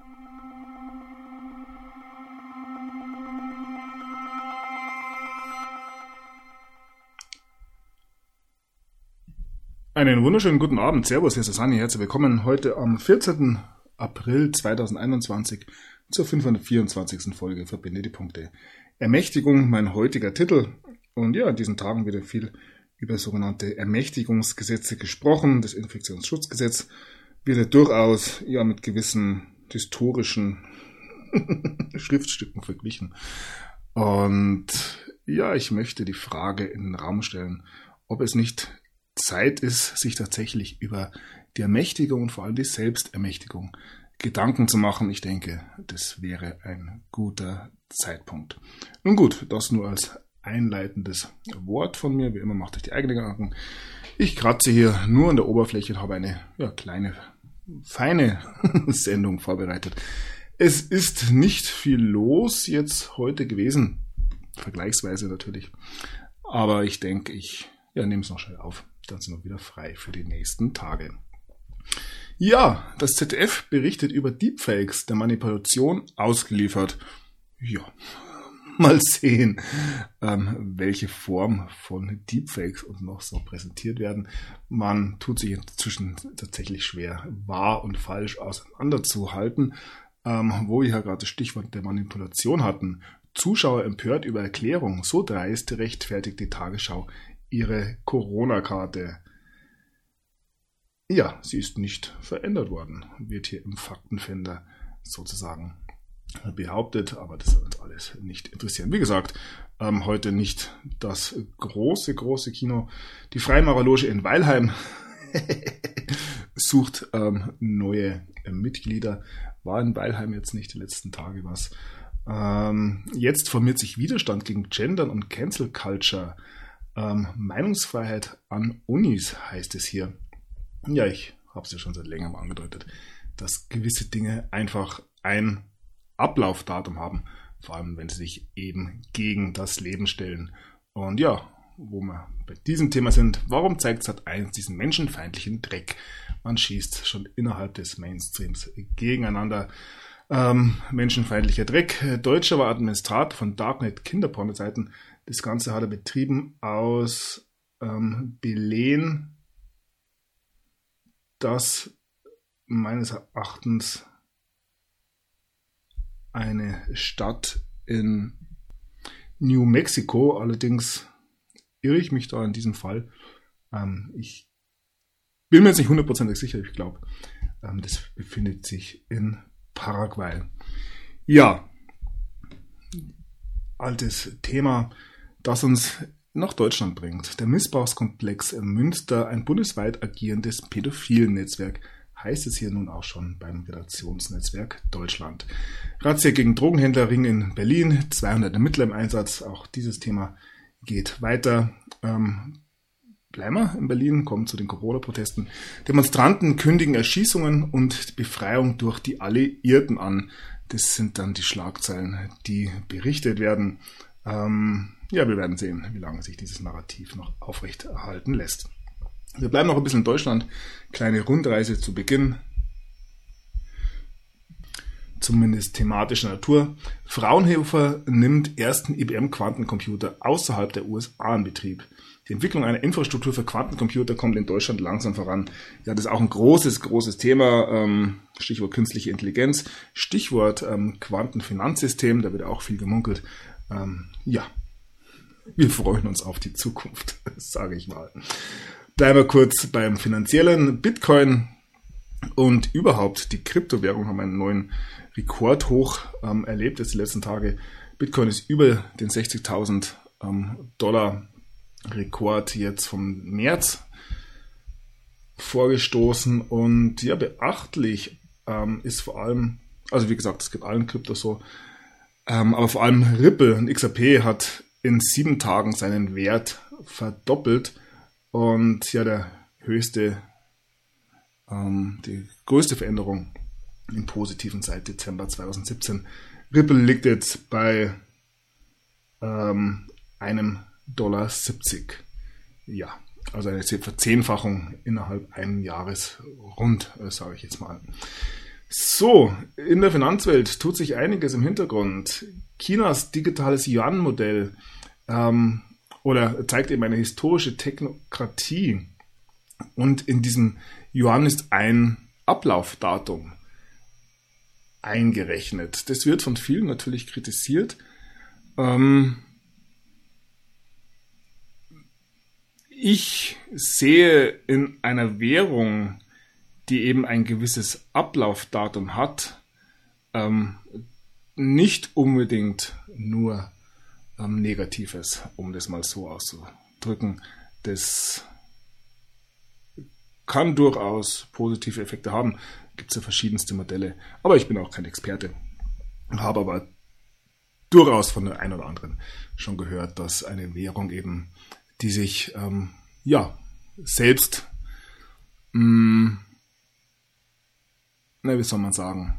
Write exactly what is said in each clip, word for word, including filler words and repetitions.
Einen wunderschönen guten Abend. Servus, hier ist der Sani. Herzlich willkommen heute am vierzehnten April zweitausendeinundzwanzig zur fünfhundertvierundzwanzigsten Folge Verbinde die Punkte. Ermächtigung, mein heutiger Titel. Und ja, in diesen Tagen wieder viel über sogenannte Ermächtigungsgesetze gesprochen. Das Infektionsschutzgesetz wird ja durchaus ja mit gewissen historischen Schriftstücken verglichen. Und ja, ich möchte die Frage in den Raum stellen, ob es nicht Zeit ist, sich tatsächlich über die Ermächtigung und vor allem die Selbstermächtigung Gedanken zu machen. Ich denke, das wäre ein guter Zeitpunkt. Nun gut, das nur als einleitendes Wort von mir. Wie immer macht euch die eigenen Gedanken. Ich kratze hier nur an der Oberfläche und habe eine ja, kleine, feine Sendung vorbereitet. Es ist nicht viel los jetzt heute gewesen, vergleichsweise natürlich. Aber ich denke, ich ja, nehme es noch schnell auf. Dann sind wir wieder frei für die nächsten Tage. Ja, das Z D F berichtet über Deepfakes, der Manipulation ausgeliefert. Ja, mal sehen, ähm, welche Form von Deepfakes uns noch so präsentiert werden. Man tut sich inzwischen tatsächlich schwer, wahr und falsch auseinanderzuhalten. Ähm, wo wir ja gerade das Stichwort der Manipulation hatten. Zuschauer empört über Erklärung. So dreist rechtfertigt die Tagesschau ihre Corona-Karte. Ja, sie ist nicht verändert worden, wird hier im Faktenfinder sozusagen behauptet, aber das soll uns alles nicht interessieren. Wie gesagt, ähm, heute nicht das große, große Kino. Die Freimaurerloge in Weilheim sucht ähm, neue äh, Mitglieder. War in Weilheim jetzt nicht die letzten Tage was. Ähm, jetzt formiert sich Widerstand gegen Gendern und Cancel Culture. Ähm, Meinungsfreiheit an Unis heißt es hier. Ja, ich habe es ja schon seit längerem angedeutet, dass gewisse Dinge einfach ein Ablaufdatum haben, vor allem wenn sie sich eben gegen das Leben stellen. Und ja, wo wir bei diesem Thema sind, warum zeigt Sat eins diesen menschenfeindlichen Dreck? Man schießt schon innerhalb des Mainstreams gegeneinander. Ähm, menschenfeindlicher Dreck. Deutscher war Administrator von Darknet Kinderpornoseiten. Das Ganze hat er betrieben aus ähm, Belen, das meines Erachtens eine Stadt in New Mexico, allerdings irre ich mich da in diesem Fall. Ähm, ich bin mir jetzt nicht hundertprozentig sicher, ich glaube, ähm, das befindet sich in Paraguay. Ja, altes Thema, das uns nach Deutschland bringt. Der Missbrauchskomplex Münster, ein bundesweit agierendes Pädophilen-Netzwerk, heißt es hier nun auch schon beim Redaktionsnetzwerk Deutschland. Razzia gegen Drogenhändlerring in Berlin, zweihundert Ermittler im Einsatz, auch dieses Thema geht weiter. Ähm, bleiben wir in Berlin, kommen zu den Corona-Protesten. Demonstranten kündigen Erschießungen und Befreiung durch die Alliierten an. Das sind dann die Schlagzeilen, die berichtet werden. Ähm, ja, wir werden sehen, wie lange sich dieses Narrativ noch aufrechterhalten lässt. Wir bleiben noch ein bisschen in Deutschland. Kleine Rundreise zu Beginn. Zumindest thematischer Natur. Fraunhofer nimmt ersten I B M-Quantencomputer außerhalb der U S A in Betrieb. Die Entwicklung einer Infrastruktur für Quantencomputer kommt in Deutschland langsam voran. Ja, das ist auch ein großes, großes Thema. Ähm, Stichwort künstliche Intelligenz. Stichwort ähm, Quantenfinanzsystem. Da wird auch viel gemunkelt. Ähm, ja, wir freuen uns auf die Zukunft, sage ich mal. Bleiben wir kurz beim Finanziellen. Bitcoin und überhaupt die Kryptowährung haben einen neuen Rekordhoch ähm, erlebt jetzt die letzten Tage. Bitcoin ist über den sechzigtausend ähm, Dollar Rekord jetzt vom März vorgestoßen. Und ja, beachtlich ähm, ist vor allem, also wie gesagt, es gibt allen Kryptos so, ähm, aber vor allem Ripple und X R P hat in sieben Tagen seinen Wert verdoppelt. Und ja, der höchste, ähm, die größte Veränderung im Positiven seit Dezember zweitausendsiebzehn. Ripple liegt jetzt bei ähm, einem Dollar siebzig. Ja, also eine Verzehnfachung innerhalb eines Jahres rund, äh, sage ich jetzt mal. So, in der Finanzwelt tut sich einiges im Hintergrund. Chinas digitales Yuan-Modell ähm, oder zeigt eben eine historische Technokratie. Und in diesem Yuan ist ein Ablaufdatum eingerechnet. Das wird von vielen natürlich kritisiert. Ähm, ich sehe in einer Währung, die eben ein gewisses Ablaufdatum hat, ähm, nicht unbedingt nur ähm, Negatives, um das mal so auszudrücken. Das kann durchaus positive Effekte haben. Gibt es ja verschiedenste Modelle. Aber ich bin auch kein Experte. Habe aber durchaus von der einen oder anderen schon gehört, dass eine Währung eben, die sich ähm, ja selbst mh, na, wie soll man sagen,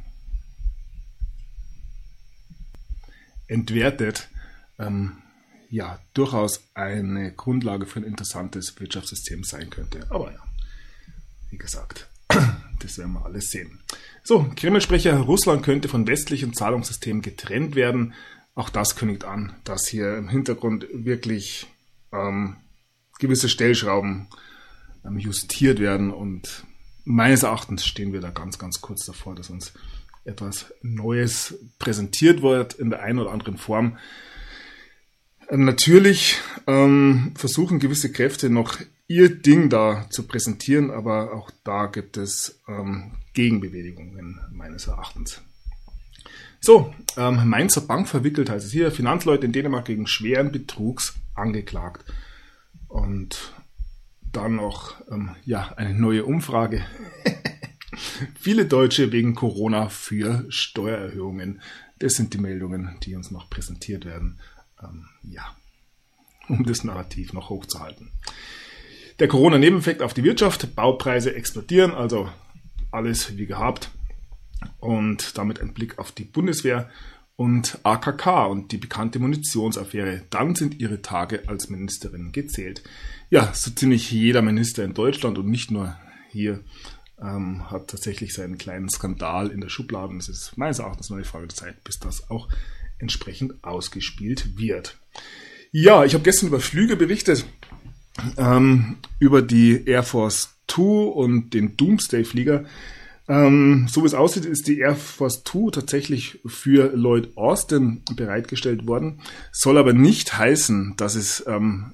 entwertet, ähm, ja, durchaus eine Grundlage für ein interessantes Wirtschaftssystem sein könnte. Aber ja, wie gesagt, das werden wir alles sehen. So, Kreml-Sprecher, Russland könnte von westlichen Zahlungssystemen getrennt werden. Auch das kündigt an, dass hier im Hintergrund wirklich ähm, gewisse Stellschrauben ähm, justiert werden, und meines Erachtens stehen wir da ganz, ganz kurz davor, dass uns etwas Neues präsentiert wird in der einen oder anderen Form. Natürlich ähm, versuchen gewisse Kräfte noch ihr Ding da zu präsentieren, aber auch da gibt es ähm, Gegenbewegungen meines Erachtens. So, ähm, Mainzer Bank verwickelt, heißt es hier, Finanzleute in Dänemark wegen schweren Betrugs angeklagt. Und dann noch ähm, ja, eine neue Umfrage. Viele Deutsche wegen Corona für Steuererhöhungen. Das sind die Meldungen, die uns noch präsentiert werden. Ähm, ja, um das Narrativ noch hochzuhalten. Der Corona-Nebeneffekt auf die Wirtschaft. Baupreise explodieren, also alles wie gehabt. Und damit ein Blick auf die Bundeswehr und A K K und die bekannte Munitionsaffäre. Dann sind ihre Tage als Ministerin gezählt. Ja, so ziemlich jeder Minister in Deutschland und nicht nur hier ähm, hat tatsächlich seinen kleinen Skandal in der Schublade. Es ist meines Erachtens nur eine Frage der Zeit, bis das auch entsprechend ausgespielt wird. Ja, ich habe gestern über Flüge berichtet, ähm, über die Air Force zwei und den Doomsday-Flieger. Ähm, so wie es aussieht, ist die Air Force zwei tatsächlich für Lloyd Austin bereitgestellt worden. Soll aber nicht heißen, dass es ähm,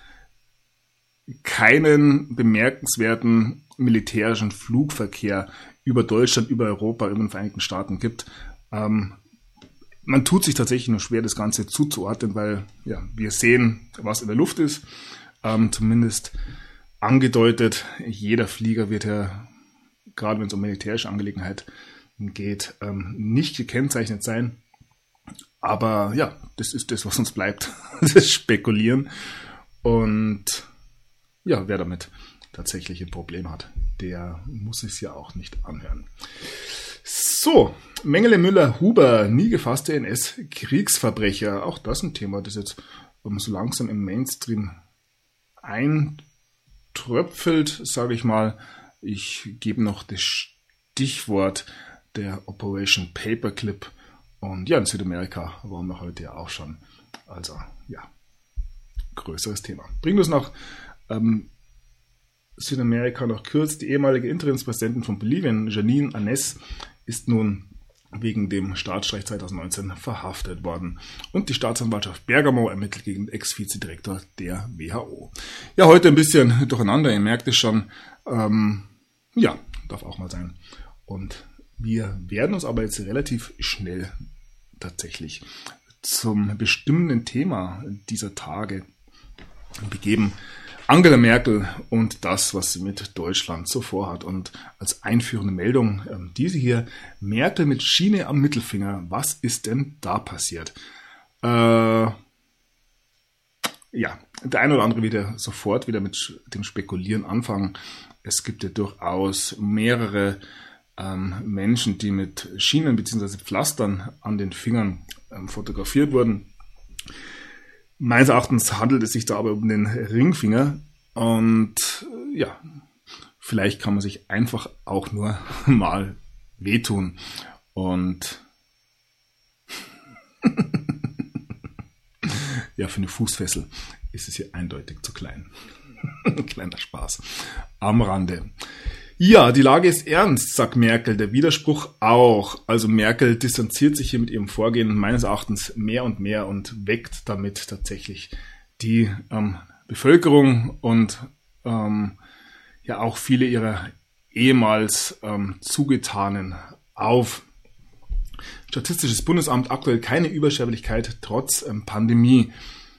keinen bemerkenswerten militärischen Flugverkehr über Deutschland, über Europa, über den Vereinigten Staaten gibt. Ähm, man tut sich tatsächlich nur schwer, das Ganze zuzuordnen, weil ja, wir sehen, was in der Luft ist. Ähm, zumindest angedeutet, jeder Flieger wird ja, gerade wenn es um militärische Angelegenheiten geht, ähm, nicht gekennzeichnet sein. Aber ja, das ist das, was uns bleibt, das Spekulieren. Und ja, wer damit tatsächlich ein Problem hat, der muss es ja auch nicht anhören. So, Mengele Müller-Huber, nie gefasste N S-Kriegsverbrecher. Auch das ein Thema, das jetzt so langsam im Mainstream eintröpfelt, sage ich mal. Ich gebe noch das Stichwort der Operation Paperclip. Und ja, in Südamerika waren wir heute ja auch schon. Also ja, größeres Thema. Bringt uns nach ähm, Südamerika noch kurz. Die ehemalige Interimspräsidentin von Bolivien, Janine Áñez, ist nun wegen dem Staatsstreich zweitausendneunzehn verhaftet worden. Und die Staatsanwaltschaft Bergamo ermittelt gegen den Ex-Vizedirektor der W H O. Ja, heute ein bisschen durcheinander, ihr merkt es schon. Ähm, ja, darf auch mal sein. Und wir werden uns aber jetzt relativ schnell tatsächlich zum bestimmenden Thema dieser Tage begeben. Angela Merkel und das, was sie mit Deutschland so vorhat. Und als einführende Meldung ähm, diese hier, Merkel mit Schiene am Mittelfinger. Was ist denn da passiert? Äh, ja, der eine oder andere wird ja sofort wieder mit dem Spekulieren anfangen. Es gibt ja durchaus mehrere ähm, Menschen, die mit Schienen bzw. Pflastern an den Fingern ähm, fotografiert wurden. Meines Erachtens handelt es sich da aber um den Ringfinger und ja, vielleicht kann man sich einfach auch nur mal wehtun. Und ja, für eine Fußfessel ist es hier eindeutig zu klein. Kleiner Spaß am Rande. Ja, die Lage ist ernst, sagt Merkel, der Widerspruch auch. Also Merkel distanziert sich hier mit ihrem Vorgehen meines Erachtens mehr und mehr und weckt damit tatsächlich die ähm, Bevölkerung und ähm, ja auch viele ihrer ehemals ähm, Zugetanen auf. Statistisches Bundesamt, aktuell keine Übersterblichkeit trotz ähm, Pandemie.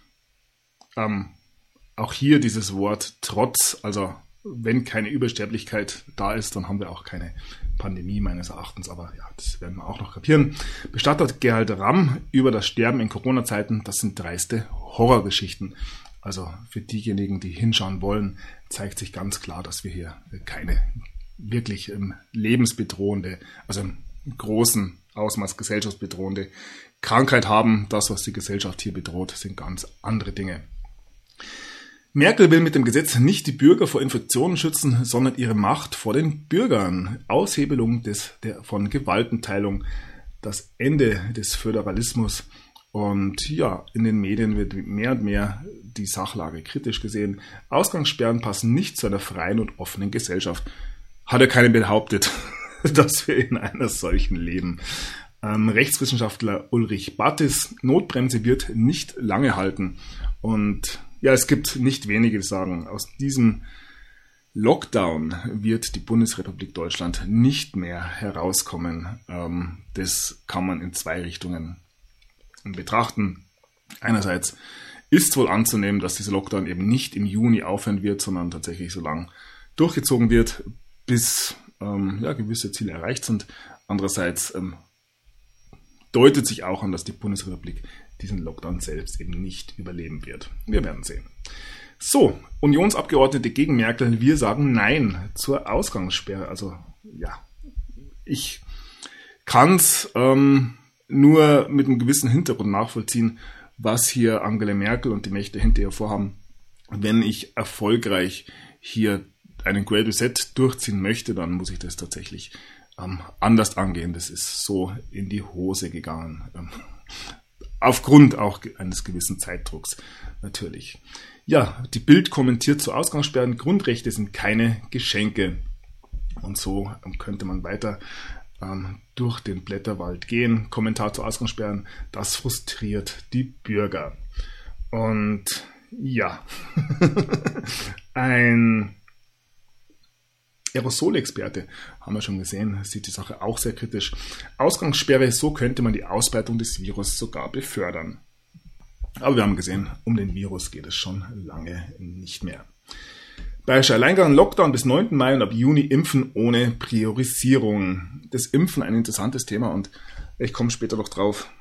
Ähm, auch hier dieses Wort trotz, also wenn keine Übersterblichkeit da ist, dann haben wir auch keine Pandemie meines Erachtens. Aber ja, das werden wir auch noch kapieren. Bestatter Gerhard Ramm über das Sterben in Corona-Zeiten, das sind dreiste Horrorgeschichten. Also für diejenigen, die hinschauen wollen, zeigt sich ganz klar, dass wir hier keine wirklich ähm, lebensbedrohende, also im großen Ausmaß gesellschaftsbedrohende Krankheit haben. Das, was die Gesellschaft hier bedroht, sind ganz andere Dinge. Merkel will mit dem Gesetz nicht die Bürger vor Infektionen schützen, sondern ihre Macht vor den Bürgern. Aushebelung des, der, von Gewaltenteilung, das Ende des Föderalismus. Und ja, in den Medien wird mehr und mehr die Sachlage kritisch gesehen. Ausgangssperren passen nicht zu einer freien und offenen Gesellschaft. Hat ja keiner behauptet, dass wir in einer solchen leben. Ähm, Rechtswissenschaftler Ulrich Battis, Notbremse wird nicht lange halten. Und ja, es gibt nicht wenige, die sagen, aus diesem Lockdown wird die Bundesrepublik Deutschland nicht mehr herauskommen. Ähm, das kann man in zwei Richtungen betrachten. Einerseits ist wohl anzunehmen, dass dieser Lockdown eben nicht im Juni aufhören wird, sondern tatsächlich so lang durchgezogen wird, bis ähm, ja, gewisse Ziele erreicht sind. Andererseits ähm, deutet sich auch an, dass die Bundesrepublik diesen Lockdown selbst eben nicht überleben wird. Wir werden sehen. So, Unionsabgeordnete gegen Merkel, wir sagen Nein zur Ausgangssperre. Also ja, ich kann es ähm, nur mit einem gewissen Hintergrund nachvollziehen, was hier Angela Merkel und die Mächte hinter ihr vorhaben, wenn ich erfolgreich hier einen Great Reset durchziehen möchte, dann muss ich das tatsächlich ähm, anders angehen. Das ist so in die Hose gegangen. Ähm, aufgrund auch eines gewissen Zeitdrucks natürlich. Ja, die Bild kommentiert zu Ausgangssperren, Grundrechte sind keine Geschenke. Und so ähm, könnte man weiter ähm, durch den Blätterwald gehen. Kommentar zu Ausgangssperren, das frustriert die Bürger. Und ja, ein Aerosolexperte, haben wir schon gesehen, sieht die Sache auch sehr kritisch. Ausgangssperre, so könnte man die Ausbreitung des Virus sogar befördern. Aber wir haben gesehen, um den Virus geht es schon lange nicht mehr. Bayerischer Alleingang, Lockdown bis neunten Mai und ab Juni Impfen ohne Priorisierung. Das Impfen ein interessantes Thema und ich komme später noch drauf.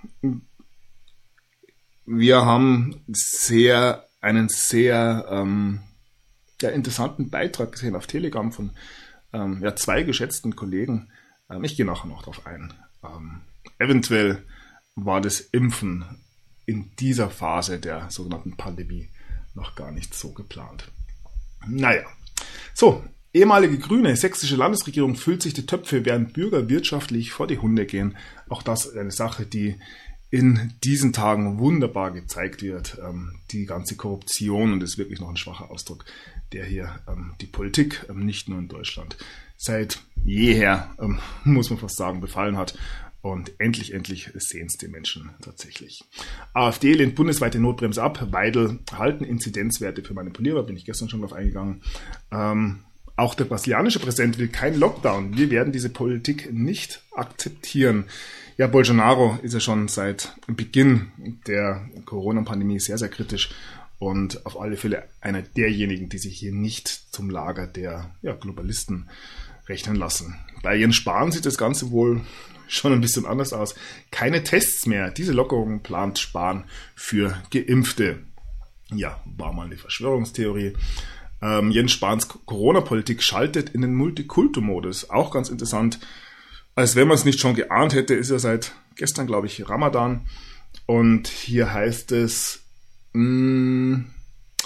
Wir haben sehr einen sehr ähm, ja, interessanten Beitrag gesehen auf Telegram von ähm, ja, zwei geschätzten Kollegen. Ähm, ich gehe nachher noch drauf ein. Ähm, eventuell war das Impfen in dieser Phase der sogenannten Pandemie noch gar nicht so geplant. Naja, so, ehemalige Grüne, sächsische Landesregierung füllt sich die Töpfe, während Bürger wirtschaftlich vor die Hunde gehen. Auch das ist eine Sache, die in diesen Tagen wunderbar gezeigt wird. Ähm, die ganze Korruption, und das ist wirklich noch ein schwacher Ausdruck, der hier ähm, die Politik, ähm, nicht nur in Deutschland, seit jeher, ähm, muss man fast sagen, befallen hat. Und endlich, endlich sehen es die Menschen tatsächlich. AfD lehnt bundesweite Notbremse ab. Weidel halten Inzidenzwerte für Manipulierer, bin ich gestern schon drauf eingegangen. Ähm, auch der brasilianische Präsident will keinen Lockdown. Wir werden diese Politik nicht akzeptieren. Ja, Bolsonaro ist ja schon seit Beginn der Corona-Pandemie sehr, sehr kritisch und auf alle Fälle einer derjenigen, die sich hier nicht zum Lager der ja, Globalisten rechnen lassen. Bei Jens Spahn sieht das Ganze wohl schon ein bisschen anders aus. Keine Tests mehr. Diese Lockerung plant Spahn für Geimpfte. Ja, war mal eine Verschwörungstheorie. Ähm, Jens Spahns Corona-Politik schaltet in den Multikultur-Modus. Auch ganz interessant. Als wenn man es nicht schon geahnt hätte, ist ja seit gestern, glaube ich, Ramadan. Und hier heißt es, mh,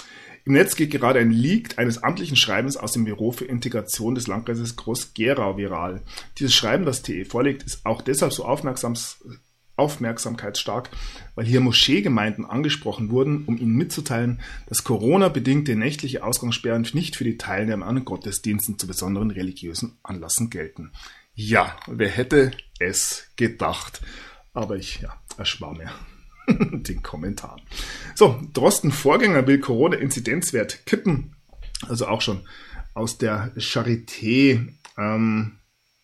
Im Netz geht gerade ein Leak eines amtlichen Schreibens aus dem Büro für Integration des Landkreises Groß-Gerau viral. Dieses Schreiben, das T E vorlegt, ist auch deshalb so aufmerksam, aufmerksamkeitsstark, weil hier Moscheegemeinden angesprochen wurden, um ihnen mitzuteilen, dass Corona-bedingte nächtliche Ausgangssperren nicht für die Teilnahme an Gottesdiensten zu besonderen religiösen Anlässen gelten. Ja, wer hätte es gedacht? Aber ich, ja, erspare mir den Kommentar. So, Drosten Vorgänger will Corona-Inzidenzwert kippen. Also auch schon aus der Charité ähm,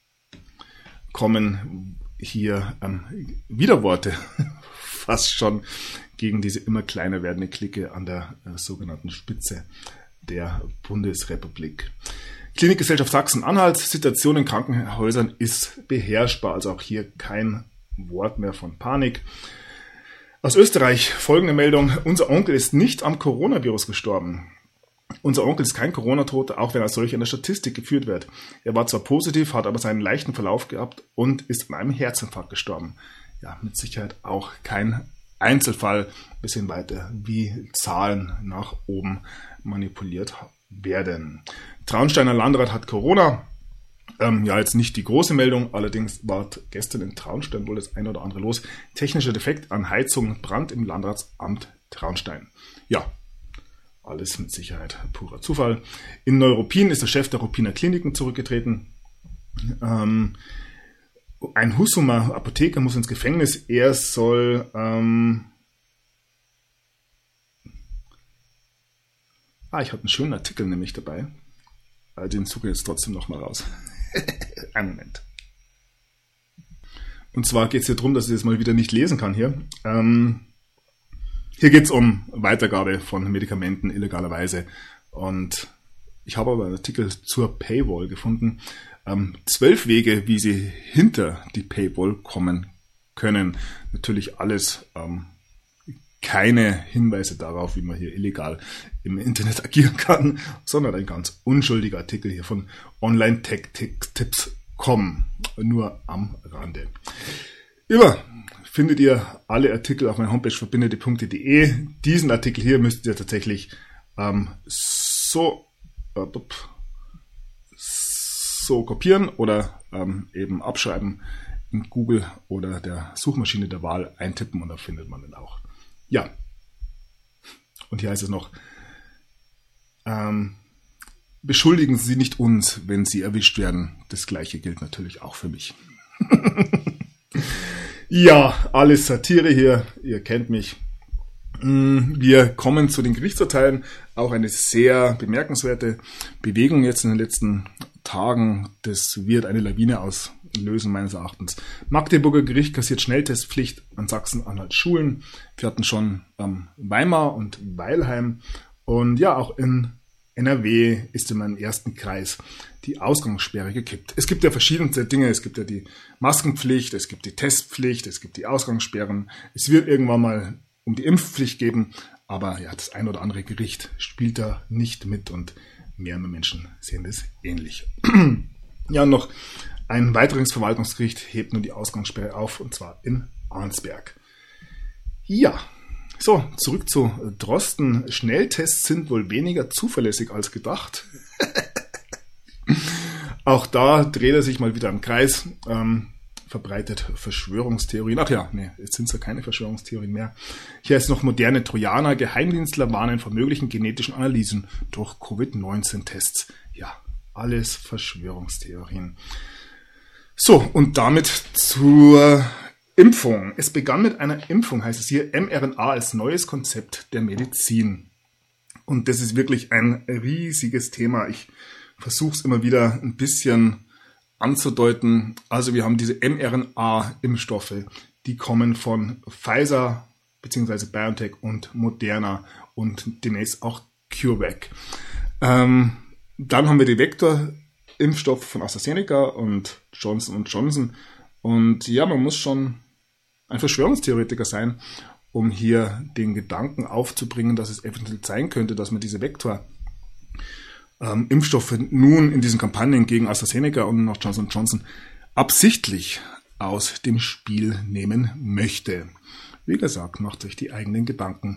kommen hier ähm, Widerworte fast schon gegen diese immer kleiner werdende Clique an der äh, sogenannten Spitze der Bundesrepublik. Klinikgesellschaft Sachsen-Anhalt, Situation in Krankenhäusern ist beherrschbar, also auch hier kein Wort mehr von Panik. Aus Österreich folgende Meldung: Unser Onkel ist nicht am Coronavirus gestorben. Unser Onkel ist kein Corona-Toter, auch wenn er als solcher in der Statistik geführt wird. Er war zwar positiv, hat aber seinen leichten Verlauf gehabt und ist an einem Herzinfarkt gestorben. Ja, mit Sicherheit auch kein Einzelfall. Ein bisschen weiter, wie Zahlen nach oben manipuliert werden. Traunsteiner Landrat hat Corona. Ähm, ja, jetzt nicht die große Meldung, allerdings war gestern in Traunstein wohl das ein oder andere los. Technischer Defekt an Heizung, Brand im Landratsamt Traunstein. Ja, alles mit Sicherheit purer Zufall. In Neuruppin ist der Chef der Ruppiner Kliniken zurückgetreten. Ähm, ein Hussumer Apotheker muss ins Gefängnis. Er soll... Ähm ah, ich hatte einen schönen Artikel nämlich dabei. Den suche ich jetzt trotzdem nochmal raus. Einen Moment. Und zwar geht es hier darum, dass ich das mal wieder nicht lesen kann hier. Ähm, hier geht es um Weitergabe von Medikamenten illegalerweise. Und ich habe aber einen Artikel zur Paywall gefunden. Ähm, zwölf Wege, wie Sie hinter die Paywall kommen können. Natürlich alles ähm, keine Hinweise darauf, wie man hier illegal im Internet agieren kann, sondern ein ganz unschuldiger Artikel hier von online tech tipps punkt com. Nur am Rande. Über findet ihr alle Artikel auf meiner Homepage verbindete Punkte punkt de. Diesen Artikel hier müsst ihr tatsächlich ähm, so, äh, so kopieren oder ähm, eben abschreiben, in Google oder der Suchmaschine der Wahl eintippen und da findet man den auch. Ja, und hier heißt es noch, ähm, beschuldigen Sie nicht uns, wenn Sie erwischt werden. Das Gleiche gilt natürlich auch für mich. Ja, alles Satire hier, ihr kennt mich. Wir kommen zu den Gerichtsurteilen. Auch eine sehr bemerkenswerte Bewegung jetzt in den letzten Tagen. Das wird eine Lawine auslösen, meines Erachtens. Magdeburger Gericht kassiert Schnelltestpflicht an Sachsen-Anhalt Schulen. Wir hatten schon ähm, Weimar und Weilheim. Und ja, auch in N R W ist in meinem ersten Kreis die Ausgangssperre gekippt. Es gibt ja verschiedenste Dinge. Es gibt ja die Maskenpflicht, es gibt die Testpflicht, es gibt die Ausgangssperren. Es wird irgendwann mal um die Impfpflicht geben. Aber ja, das ein oder andere Gericht spielt da nicht mit und mehr und mehr Menschen sehen das ähnlich. Ja, und noch ein weiteres Verwaltungsgericht hebt nun die Ausgangssperre auf, und zwar in Arnsberg. Ja, so, zurück zu Drosten. Schnelltests sind wohl weniger zuverlässig als gedacht. Auch da dreht er sich mal wieder im Kreis, ähm, verbreitet Verschwörungstheorien. Ach ja, nee, jetzt sind es ja keine Verschwörungstheorien mehr. Hier ist noch moderne Trojaner. Geheimdienstler warnen vor möglichen genetischen Analysen durch Covid neunzehn Tests. Ja, alles Verschwörungstheorien. So, und damit zur Impfung. Es begann mit einer Impfung, heißt es hier, mRNA als neues Konzept der Medizin. Und das ist wirklich ein riesiges Thema. Ich versuche es immer wieder ein bisschen anzudeuten. Also wir haben diese mRNA-Impfstoffe, die kommen von Pfizer bzw. BioNTech und Moderna und demnächst auch CureVac. Ähm, dann haben wir die Vektor-Impfstoffe von AstraZeneca und Johnson und Johnson. Und ja, man muss schon ein Verschwörungstheoretiker sein, um hier den Gedanken aufzubringen, dass es eventuell sein könnte, dass man diese Vektor ähm, Impfstoffe nun in diesen Kampagnen gegen AstraZeneca und noch Johnson und Johnson absichtlich aus dem Spiel nehmen möchte. Wie gesagt, macht euch die eigenen Gedanken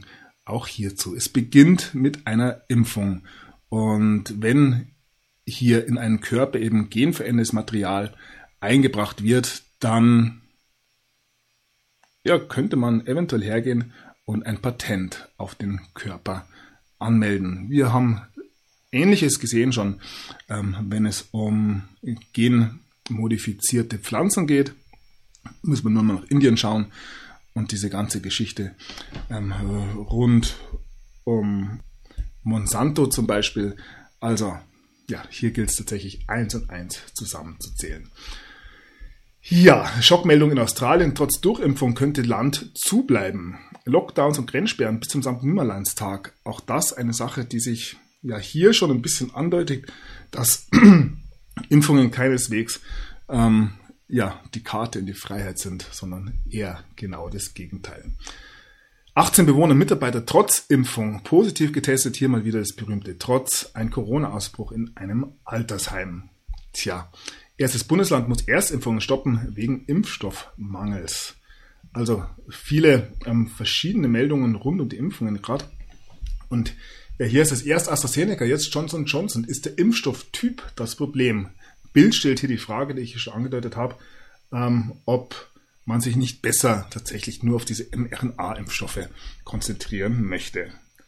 auch hierzu. Es beginnt mit einer Impfung. Und wenn hier in einen Körper eben genverändertes Material eingebracht wird, dann ja, könnte man eventuell hergehen und ein Patent auf den Körper anmelden. Wir haben Ähnliches gesehen schon, ähm, wenn es um genmodifizierte Pflanzen geht. Muss man nur mal nach Indien schauen und diese ganze Geschichte ähm, rund um Monsanto zum Beispiel. Also ja, hier gilt es tatsächlich eins und eins zusammenzuzählen. Ja, Schockmeldung in Australien. Trotz Durchimpfung könnte Land zubleiben. Lockdowns und Grenzsperren bis zum Sankt Nimmerleinstag. Auch das eine Sache, die sich ja hier schon ein bisschen andeutet, dass Impfungen keineswegs ähm, ja, die Karte in die Freiheit sind, sondern eher genau das Gegenteil. achtzehn Bewohner und Mitarbeiter trotz Impfung positiv getestet. Hier mal wieder das berühmte Trotz. Ein Corona-Ausbruch in einem Altersheim. Tja, erstes Bundesland muss Erstimpfungen stoppen wegen Impfstoffmangels. Also viele ähm, verschiedene Meldungen rund um die Impfungen gerade. Und ja, hier ist es erst AstraZeneca, jetzt Johnson und Johnson. Ist der Impfstofftyp das Problem? Bild stellt hier die Frage, die ich schon angedeutet habe, ähm, ob man sich nicht besser tatsächlich nur auf diese mRNA-Impfstoffe konzentrieren möchte.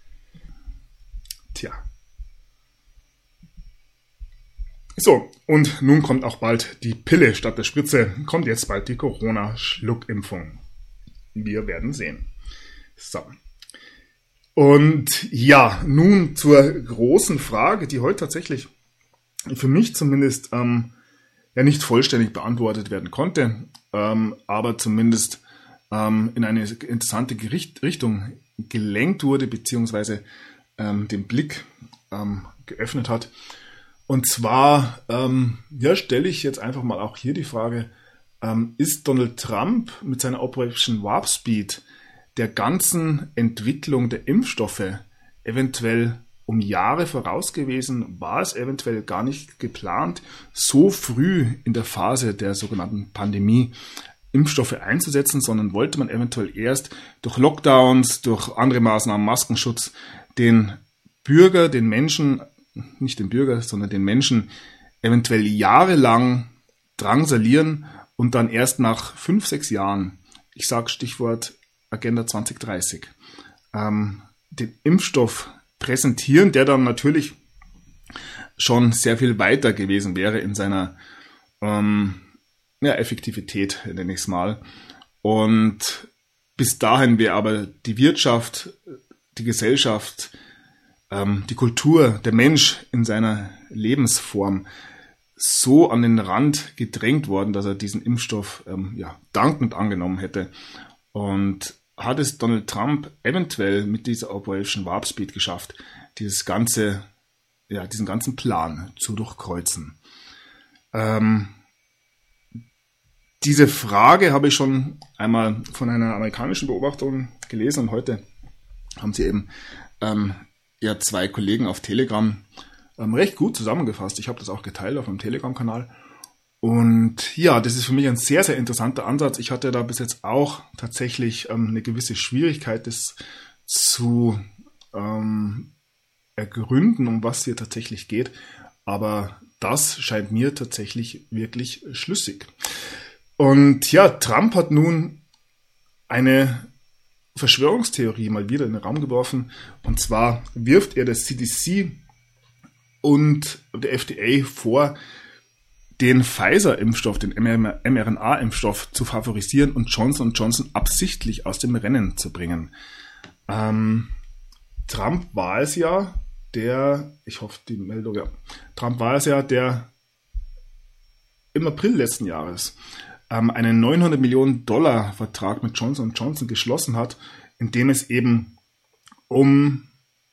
Tja. So, und nun kommt auch bald die Pille statt der Spritze. Kommt jetzt bald die Corona-Schluckimpfung. Wir werden sehen. So. Und ja, nun zur großen Frage, die heute tatsächlich für mich zumindest ähm, ja nicht vollständig beantwortet werden konnte, ähm, aber zumindest ähm, in eine interessante Gericht- Richtung gelenkt wurde, beziehungsweise ähm, den Blick ähm, geöffnet hat. Und zwar ähm, ja, stelle ich jetzt einfach mal auch hier die Frage, ähm, ist Donald Trump mit seiner Operation Warp Speed der ganzen Entwicklung der Impfstoffe eventuell um Jahre voraus gewesen? War es eventuell gar nicht geplant, so früh in der Phase der sogenannten Pandemie Impfstoffe einzusetzen, sondern wollte man eventuell erst durch Lockdowns, durch andere Maßnahmen, Maskenschutz, den Bürger, den Menschen, nicht den Bürger, sondern den Menschen eventuell jahrelang drangsalieren und dann erst nach fünf, sechs Jahren, ich sage Stichwort Agenda zwanzig dreißig, ähm, den Impfstoff präsentieren, der dann natürlich schon sehr viel weiter gewesen wäre in seiner ähm, ja, Effektivität, nenne ich es mal. Und bis dahin wäre aber die Wirtschaft, die Gesellschaft, ähm, die Kultur, der Mensch in seiner Lebensform so an den Rand gedrängt worden, dass er diesen Impfstoff ähm, ja, dankend angenommen hätte. Und hat es Donald Trump eventuell mit dieser Operation Warp Speed geschafft, dieses ganze, ja, diesen ganzen Plan zu durchkreuzen. Ähm, diese Frage habe ich schon einmal von einer amerikanischen Beobachtung gelesen und heute haben sie eben ähm, ja, zwei Kollegen auf Telegram ähm, recht gut zusammengefasst. Ich habe das auch geteilt auf meinem Telegram-Kanal. Und ja, das ist für mich ein sehr, sehr interessanter Ansatz. Ich hatte da bis jetzt auch tatsächlich ähm, eine gewisse Schwierigkeit, das zu ähm, ergründen, um was hier tatsächlich geht. Aber das scheint mir tatsächlich wirklich schlüssig. Und ja, Trump hat nun eine Verschwörungstheorie mal wieder in den Raum geworfen. Und zwar wirft er das C D C und der F D A vor, den Pfizer-Impfstoff, den mRNA-Impfstoff zu favorisieren und Johnson und Johnson absichtlich aus dem Rennen zu bringen. Ähm, Trump war es ja, der, ich hoffe die Meldung, ja, Trump war es ja, der im April letzten Jahres ähm, einen neunhundert Millionen Dollar Vertrag mit Johnson und Johnson geschlossen hat, in dem es eben um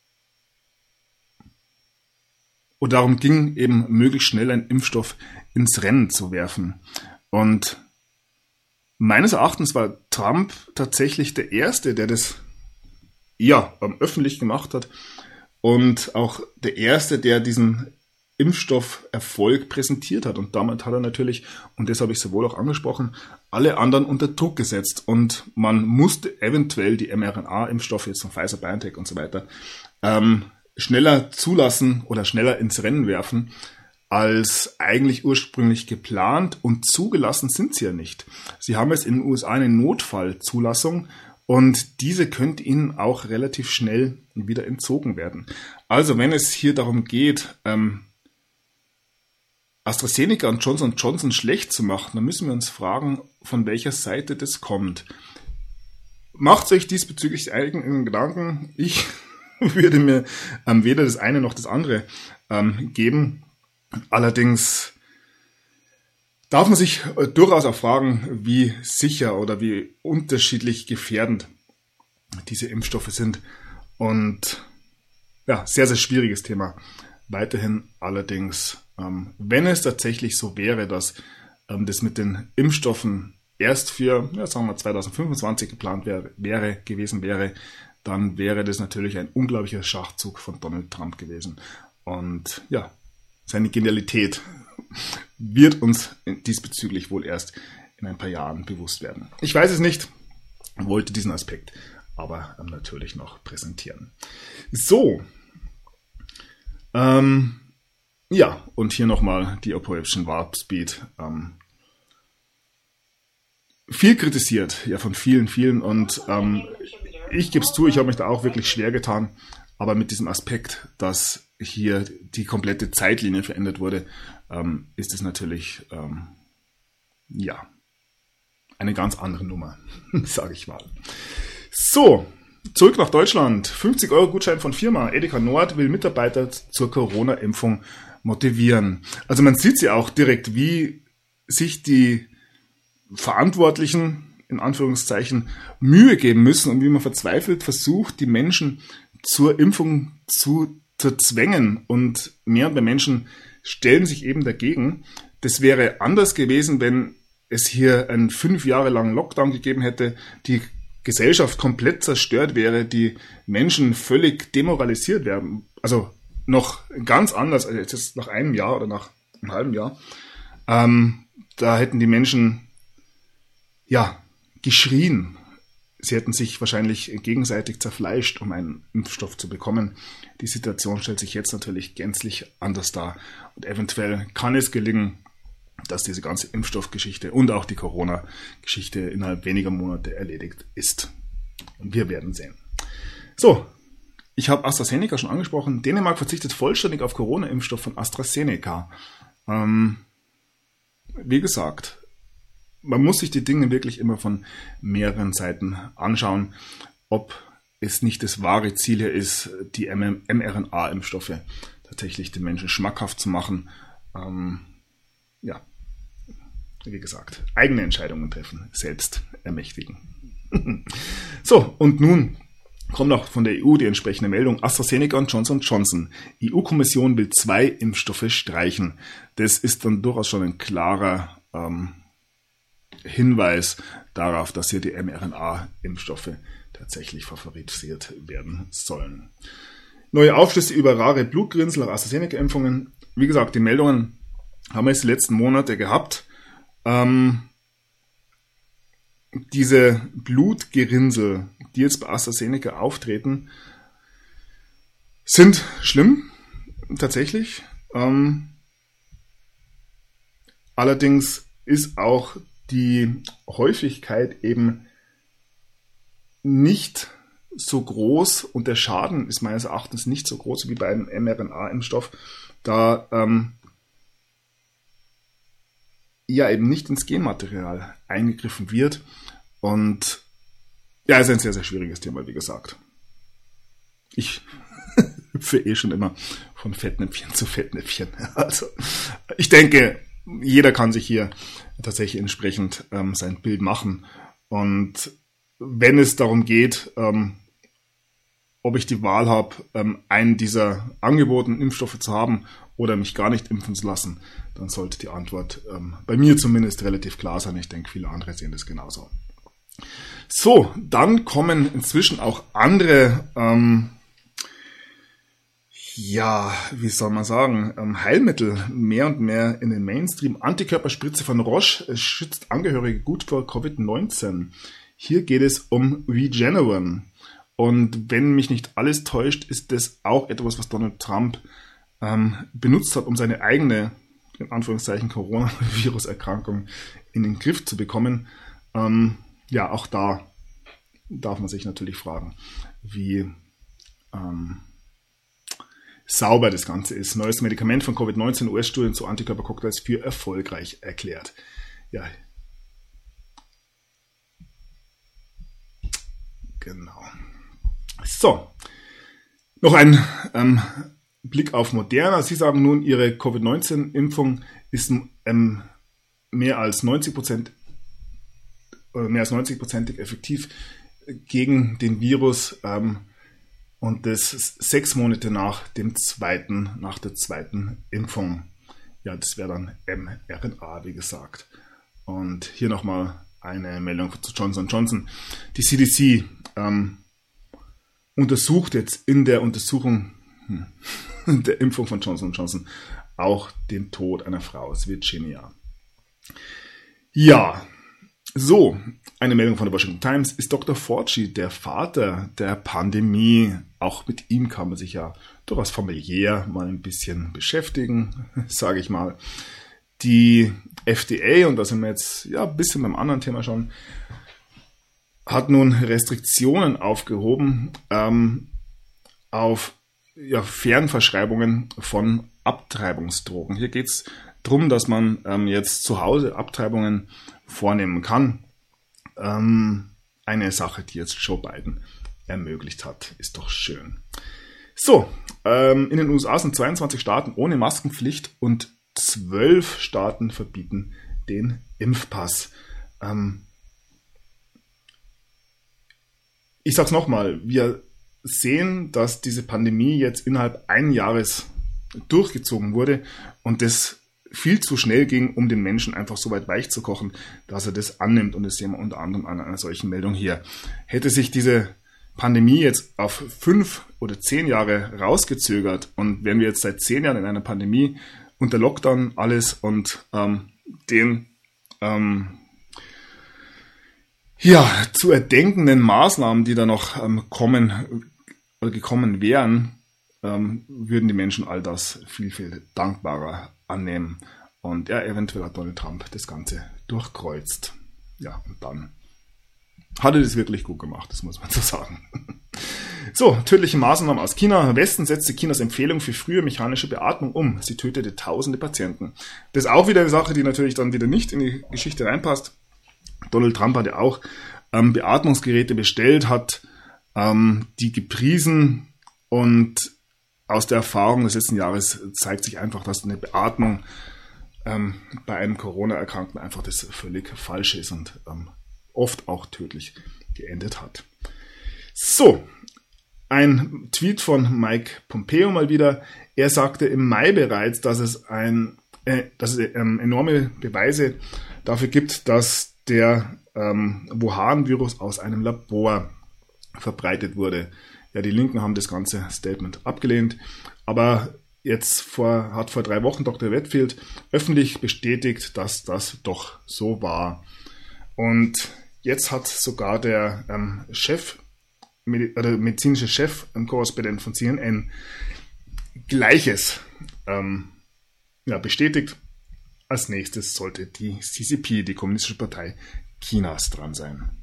oder darum ging, eben möglichst schnell einen Impfstoff ins Rennen zu werfen. Und meines Erachtens war Trump tatsächlich der Erste, der das ja öffentlich gemacht hat und auch der Erste, der diesen Impfstofferfolg präsentiert hat. Und damit hat er natürlich, und das habe ich sowohl auch angesprochen, alle anderen unter Druck gesetzt. Und man musste eventuell die mRNA-Impfstoffe jetzt von Pfizer, BioNTech und so weiter ähm, schneller zulassen oder schneller ins Rennen werfen, als eigentlich ursprünglich geplant, und zugelassen sind sie ja nicht. Sie haben jetzt in den U S A eine Notfallzulassung und diese könnte ihnen auch relativ schnell wieder entzogen werden. Also wenn es hier darum geht, ähm, AstraZeneca und Johnson und Johnson schlecht zu machen, dann müssen wir uns fragen, von welcher Seite das kommt. Macht euch diesbezüglich eigenen Gedanken. Ich würde mir ähm, weder das eine noch das andere ähm, geben. Allerdings darf man sich durchaus auch fragen, wie sicher oder wie unterschiedlich gefährdend diese Impfstoffe sind. Und ja, sehr, sehr schwieriges Thema. Weiterhin allerdings, ähm, wenn es tatsächlich so wäre, dass ähm, das mit den Impfstoffen erst für, ja, sagen wir zwanzig fünfundzwanzig geplant wäre, wäre, gewesen wäre, dann wäre das natürlich ein unglaublicher Schachzug von Donald Trump gewesen. Und ja, seine Genialität wird uns diesbezüglich wohl erst in ein paar Jahren bewusst werden. Ich weiß es nicht, wollte diesen Aspekt aber ähm, natürlich noch präsentieren. So, ähm, ja, und hier nochmal die Apoeption Warp Speed. Ähm, viel kritisiert, ja, von vielen, vielen, und ähm, ich gebe es zu, ich habe mich da auch wirklich schwer getan, aber mit diesem Aspekt, dass hier die komplette Zeitlinie verändert wurde, ähm, ist es natürlich, ähm, ja, eine ganz andere Nummer, sage ich mal. So, zurück nach Deutschland. fünfzig Euro Gutschein von Firma. Edeka Nord will Mitarbeiter zur Corona-Impfung motivieren. Also man sieht ja auch direkt, wie sich die Verantwortlichen, in Anführungszeichen, Mühe geben müssen und wie man verzweifelt versucht, die Menschen zur Impfung zu zu zwängen, und mehr und mehr Menschen stellen sich eben dagegen. Das wäre anders gewesen, wenn es hier einen fünf Jahre langen Lockdown gegeben hätte, die Gesellschaft komplett zerstört wäre, die Menschen völlig demoralisiert werden. Also noch ganz anders als jetzt nach einem Jahr oder nach einem halben Jahr. Ähm, da hätten die Menschen ja geschrien. Sie hätten sich wahrscheinlich gegenseitig zerfleischt, um einen Impfstoff zu bekommen. Die Situation stellt sich jetzt natürlich gänzlich anders dar. Und eventuell kann es gelingen, dass diese ganze Impfstoffgeschichte und auch die Corona-Geschichte innerhalb weniger Monate erledigt ist. Und wir werden sehen. So, ich habe AstraZeneca schon angesprochen. Dänemark verzichtet vollständig auf Corona-Impfstoff von AstraZeneca. Ähm, wie gesagt, man muss sich die Dinge wirklich immer von mehreren Seiten anschauen, ob es nicht das wahre Ziel hier ist, die mRNA-Impfstoffe tatsächlich den Menschen schmackhaft zu machen. Ähm, ja, wie gesagt, eigene Entscheidungen treffen, selbst ermächtigen. So, und nun kommt noch von der E U die entsprechende Meldung. AstraZeneca und Johnson und Johnson. E U-Kommission will zwei Impfstoffe streichen. Das ist dann durchaus schon ein klarer ähm, Hinweis darauf, dass hier die mRNA-Impfstoffe tatsächlich favorisiert werden sollen. Neue Aufschlüsse über rare Blutgerinnsel nach AstraZeneca-Impfungen. Wie gesagt, die Meldungen haben wir jetzt die letzten Monate gehabt. Ähm, diese Blutgerinnsel, die jetzt bei AstraZeneca auftreten, sind schlimm, tatsächlich. Ähm, allerdings ist auch die Häufigkeit eben nicht so groß und der Schaden ist meines Erachtens nicht so groß wie beim mRNA-Impfstoff, da ähm, ja eben nicht ins Genmaterial eingegriffen wird. Und ja, es ist ein sehr, sehr schwieriges Thema, wie gesagt. Ich hüpfe eh schon immer von Fettnäpfchen zu Fettnäpfchen. Also ich denke, jeder kann sich hier tatsächlich entsprechend ähm, sein Bild machen. Und wenn es darum geht, ähm, ob ich die Wahl habe, ähm, einen dieser angebotenen Impfstoffe zu haben oder mich gar nicht impfen zu lassen, dann sollte die Antwort ähm, bei mir zumindest relativ klar sein. Ich denke, viele andere sehen das genauso. So, dann kommen inzwischen auch andere ähm, Ja, wie soll man sagen, ähm, Heilmittel mehr und mehr in den Mainstream. Antikörperspritze von Roche schützt Angehörige gut vor Covid neunzehn. Hier geht es um Regeneron. Und wenn mich nicht alles täuscht, ist das auch etwas, was Donald Trump ähm, benutzt hat, um seine eigene, in Anführungszeichen, Coronavirus-Erkrankung in den Griff zu bekommen. Ähm, ja, auch da darf man sich natürlich fragen, wie ähm, sauber das Ganze ist. Neues Medikament von Covid neunzehn, U S-Studien zu Antikörpercocktails für erfolgreich erklärt. Ja, genau. So, noch ein ähm, Blick auf Moderna. Sie sagen nun, ihre Covid neunzehn Impfung ist ähm, mehr als neunzig Prozent oder mehr als neunzig Prozentig effektiv gegen den Virus ähm, und das sechs Monate nach dem zweiten, nach der zweiten Impfung. Ja, das wäre dann mRNA, wie gesagt. Und hier nochmal eine Meldung zu Johnson und Johnson. Die C D C ähm, untersucht jetzt in der Untersuchung hm, der Impfung von Johnson und Johnson auch den Tod einer Frau aus Virginia. Ja, so, eine Meldung von der Washington Times. Ist Doktor Fauci der Vater der Pandemie? Auch mit ihm kann man sich ja durchaus familiär mal ein bisschen beschäftigen, sage ich mal. Die F D A, und da sind wir jetzt ja ein bisschen beim anderen Thema schon, hat nun Restriktionen aufgehoben ähm, auf ja, Fernverschreibungen von Abtreibungsdrogen. Hier geht es darum, dass man ähm, jetzt zu Hause Abtreibungen vornehmen kann. Ähm, eine Sache, die jetzt Joe Biden ermöglicht hat, ist doch schön. So, ähm, in den U S A sind zweiundzwanzig Staaten ohne Maskenpflicht und zwölf Staaten verbieten den Impfpass. Ähm, ich sag's nochmal, wir sehen, dass diese Pandemie jetzt innerhalb eines Jahres durchgezogen wurde und das viel zu schnell ging, um den Menschen einfach so weit weich zu kochen, dass er das annimmt. Und das sehen wir unter anderem an einer solchen Meldung hier. Hätte sich diese Pandemie jetzt auf fünf oder zehn Jahre rausgezögert und wären wir jetzt seit zehn Jahren in einer Pandemie unter Lockdown alles und ähm, den ähm, ja, zu erdenkenden Maßnahmen, die da noch ähm, kommen oder gekommen wären, ähm, würden die Menschen all das viel, viel dankbarer annehmen. Und ja, eventuell hat Donald Trump das Ganze durchkreuzt. Ja, und dann hat er das wirklich gut gemacht, das muss man so sagen. So, tödliche Maßnahmen aus China. Westen setzte Chinas Empfehlung für frühe mechanische Beatmung um. Sie tötete tausende Patienten. Das ist auch wieder eine Sache, die natürlich dann wieder nicht in die Geschichte reinpasst. Donald Trump hat ja auch ähm, Beatmungsgeräte bestellt, hat ähm, die gepriesen und aus der Erfahrung des letzten Jahres zeigt sich einfach, dass eine Beatmung ähm, bei einem Corona-Erkrankten einfach das völlig Falsche ist und ähm, oft auch tödlich geendet hat. So, ein Tweet von Mike Pompeo mal wieder. Er sagte im Mai bereits, dass es, ein, äh, dass es ähm, enorme Beweise dafür gibt, dass der ähm, Wuhan-Virus aus einem Labor verbreitet wurde. Ja, die Linken haben das ganze Statement abgelehnt, aber jetzt vor, hat vor drei Wochen Doktor Redfield öffentlich bestätigt, dass das doch so war. Und jetzt hat sogar der ähm, Chef, oder medizinische Chef, ein Korrespondent von C N N, Gleiches ähm, ja, bestätigt. Als nächstes sollte die C C P, die Kommunistische Partei Chinas, dran sein.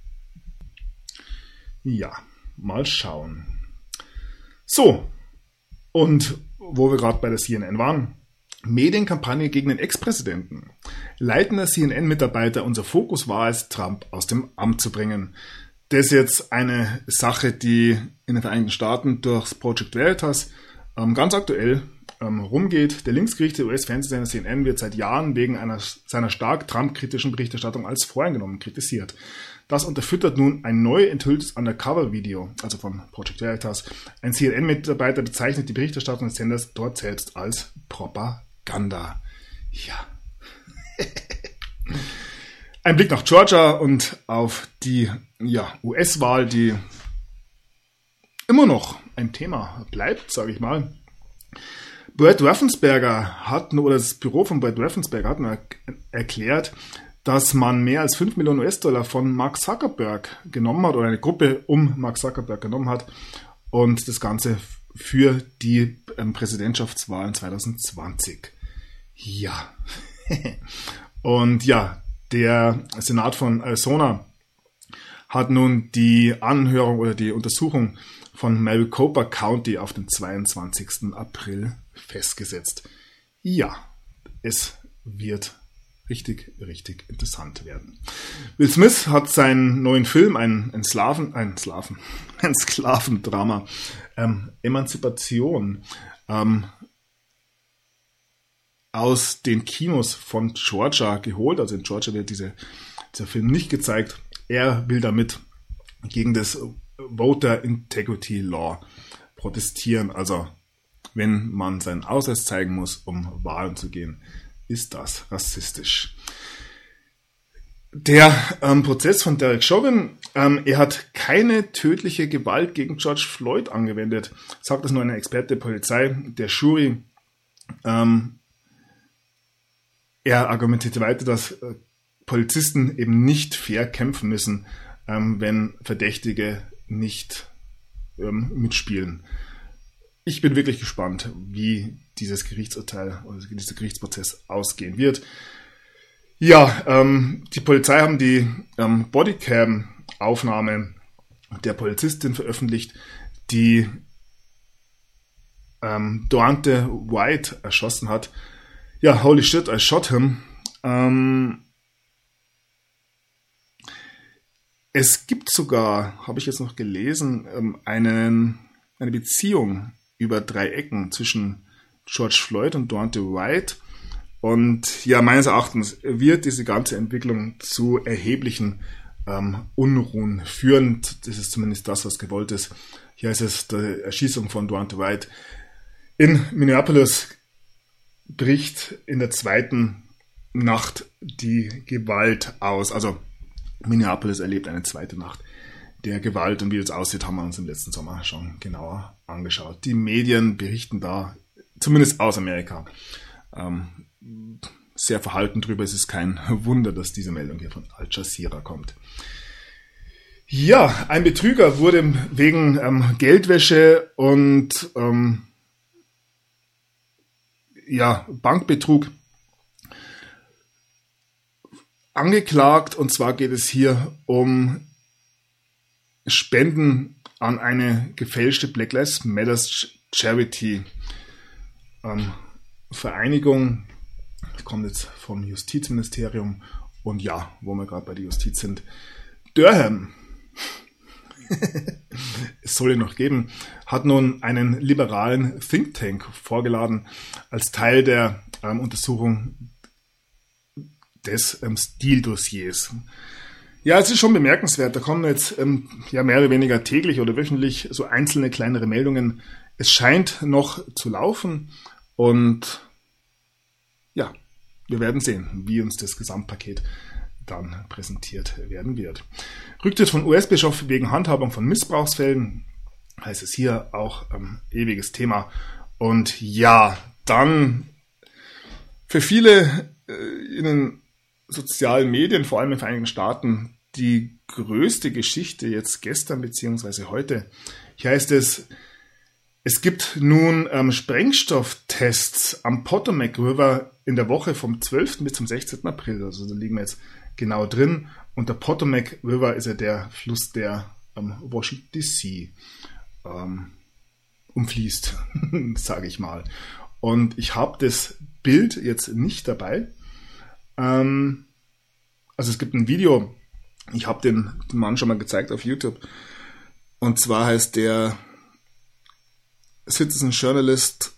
Ja, mal schauen. So, und wo wir gerade bei der C N N waren, Medienkampagne gegen den Ex-Präsidenten. Leitender C N N-Mitarbeiter, unser Fokus war es, Trump aus dem Amt zu bringen. Das ist jetzt eine Sache, die in den Vereinigten Staaten durchs Project Veritas ähm, ganz aktuell ähm, rumgeht. Der linksgerichtete U S-Fernsehsender C N N wird seit Jahren wegen einer, seiner stark Trump-kritischen Berichterstattung als voreingenommen kritisiert. Das unterfüttert nun ein neu enthülltes Undercover-Video, also von Project Veritas. Ein C N N-Mitarbeiter bezeichnet die Berichterstattung des Senders dort selbst als Propaganda. Ja. Ein Blick nach Georgia und auf die ja, U S-Wahl, die immer noch ein Thema bleibt, sage ich mal. Brad Raffensperger hat, oder das Büro von Brad Raffensperger hat nur erklärt, dass man mehr als fünf Millionen U S-Dollar von Mark Zuckerberg genommen hat, oder eine Gruppe um Mark Zuckerberg genommen hat, und das Ganze für die ähm, Präsidentschaftswahlen zwanzig zwanzig. Ja. Und ja, der Senat von Arizona hat nun die Anhörung oder die Untersuchung von Maricopa County auf den zweiundzwanzigsten April festgesetzt. Ja, es wird richtig, richtig interessant werden. Will Smith hat seinen neuen Film, ein, ein Slaven, ein Slaven, ein Sklavendrama, ähm, Emanzipation, ähm, aus den Kinos von Georgia geholt. Also in Georgia wird diese, dieser Film nicht gezeigt. Er will damit gegen das Voter Integrity Law protestieren. Also wenn man seinen Ausweis zeigen muss, um Wahlen zu gehen, ist das rassistisch. Der ähm, Prozess von Derek Chauvin, ähm, er hat keine tödliche Gewalt gegen George Floyd angewendet, sagt das nur eine Experte der Polizei. Der Jury, ähm, er argumentierte weiter, dass äh, Polizisten eben nicht fair kämpfen müssen, ähm, wenn Verdächtige nicht ähm, mitspielen. Ich bin wirklich gespannt, wie dieses Gerichtsurteil oder dieser Gerichtsprozess ausgehen wird. Ja, ähm, die Polizei haben die ähm, Bodycam-Aufnahme der Polizistin veröffentlicht, die ähm, Daunte White erschossen hat. Ja, holy shit, I shot him. Ähm, es gibt sogar, habe ich jetzt noch gelesen, ähm, einen, eine Beziehung über drei Ecken zwischen George Floyd und Daunte White. Und ja, meines Erachtens wird diese ganze Entwicklung zu erheblichen ähm, Unruhen führen. Das ist zumindest das, was gewollt ist. Hier ist es die Erschießung von Daunte White. In Minneapolis bricht in der zweiten Nacht die Gewalt aus. Also Minneapolis erlebt eine zweite Nacht der Gewalt. Und wie das aussieht, haben wir uns im letzten Sommer schon genauer angeschaut. Die Medien berichten da, zumindest aus Amerika, ähm, sehr verhalten drüber. Es ist kein Wunder, dass diese Meldung hier von Al Jazeera kommt. Ja, ein Betrüger wurde wegen ähm, Geldwäsche und ähm, ja, Bankbetrug angeklagt. Und zwar geht es hier um Spenden an eine gefälschte Black Lives Matter Charity ähm, Vereinigung. Das kommt jetzt vom Justizministerium. Und ja, wo wir gerade bei der Justiz sind, Durham, es soll ihn noch geben, hat nun einen liberalen Think Tank vorgeladen als Teil der ähm, Untersuchung des ähm, Steele-Dossiers. Ja, es ist schon bemerkenswert. Da kommen jetzt ähm, ja mehr oder weniger täglich oder wöchentlich so einzelne kleinere Meldungen. Es scheint noch zu laufen und ja, wir werden sehen, wie uns das Gesamtpaket dann präsentiert werden wird. Rücktritt von U S-Bischof wegen Handhabung von Missbrauchsfällen, heißt es hier, auch ähm, ewiges Thema. Und ja, dann für viele äh, in den sozialen Medien, vor allem in den Vereinigten Staaten, die größte Geschichte jetzt gestern bzw. heute. Hier heißt es, es gibt nun ähm, Sprengstofftests am Potomac River in der Woche vom zwölften bis zum sechzehnten April. Also da liegen wir jetzt genau drin. Und der Potomac River ist ja der Fluss, der ähm, Washington D C ähm, umfließt, sage ich mal. Und ich habe das Bild jetzt nicht dabei. Ähm, also es gibt ein Video, ich habe den Mann schon mal gezeigt auf YouTube. Und zwar heißt der Citizen Journalist,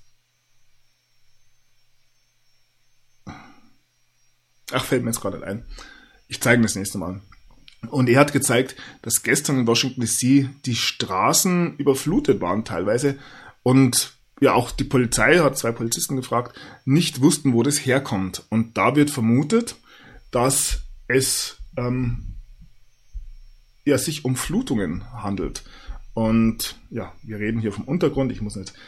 ach, fällt mir jetzt gerade nicht ein. Ich zeige das nächste Mal. Und er hat gezeigt, dass gestern in Washington D C die Straßen überflutet waren teilweise und ja, auch die Polizei, hat zwei Polizisten gefragt, nicht wussten, wo das herkommt. Und da wird vermutet, dass es ähm, ja, sich um Flutungen handelt. Und ja, wir reden hier vom Untergrund. Ich muss nicht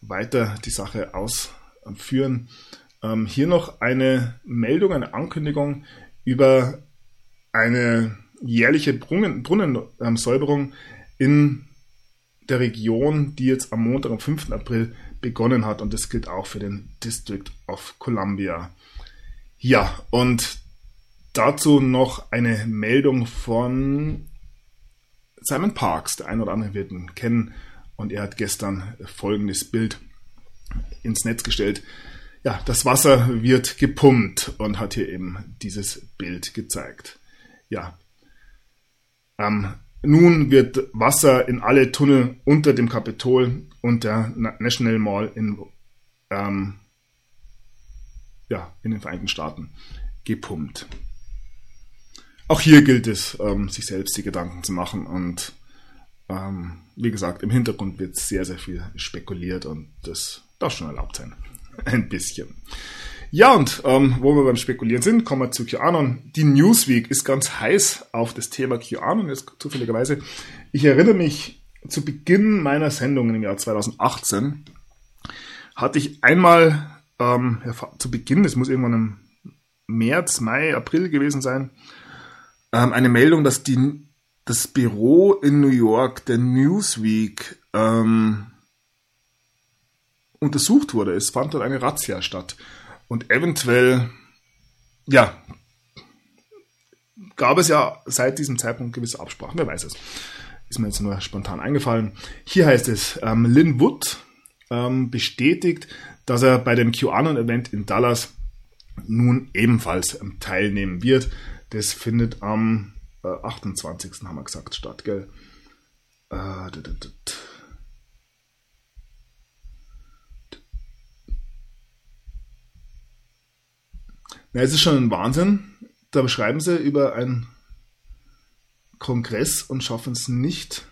weiter die Sache ausführen. Ähm, hier noch eine Meldung, eine Ankündigung über eine jährliche Brunnen, Brunnensäuberung in der Region, die jetzt am Montag, am fünften April begonnen hat. Und das gilt auch für den District of Columbia. Ja, und dazu noch eine Meldung von Simon Parkes. Der eine oder andere wird ihn kennen. Und er hat gestern folgendes Bild ins Netz gestellt. Ja, das Wasser wird gepumpt und hat hier eben dieses Bild gezeigt. Ja, ähm, nun wird Wasser in alle Tunnel unter dem Kapitol und der National Mall in, ähm, ja, in den Vereinigten Staaten gepumpt. Auch hier gilt es, ähm, sich selbst die Gedanken zu machen und ähm, wie gesagt, im Hintergrund wird sehr, sehr viel spekuliert und das darf schon erlaubt sein. Ein bisschen. Ja, und ähm, wo wir beim Spekulieren sind, kommen wir zu QAnon. Die Newsweek ist ganz heiß auf das Thema QAnon, jetzt zufälligerweise. Ich erinnere mich, zu Beginn meiner Sendung im Jahr zweitausendachtzehn hatte ich einmal, ähm, ja, zu Beginn, das muss irgendwann im März, Mai, April gewesen sein, ähm, eine Meldung, dass die, das Büro in New York der Newsweek ähm, untersucht wurde. Es fand dort eine Razzia statt. Und eventuell, ja, gab es ja seit diesem Zeitpunkt gewisse Absprachen. Wer weiß es. Ist mir jetzt nur spontan eingefallen. Hier heißt es, ähm, Lin Wood ähm, bestätigt, dass er bei dem QAnon-Event in Dallas nun ebenfalls ähm, teilnehmen wird. Das findet am äh, achtundzwanzigsten haben wir gesagt statt, gell? Äh, d- d- d- Na, es ist schon ein Wahnsinn. Da beschreiben sie über einen Kongress und schaffen es nicht.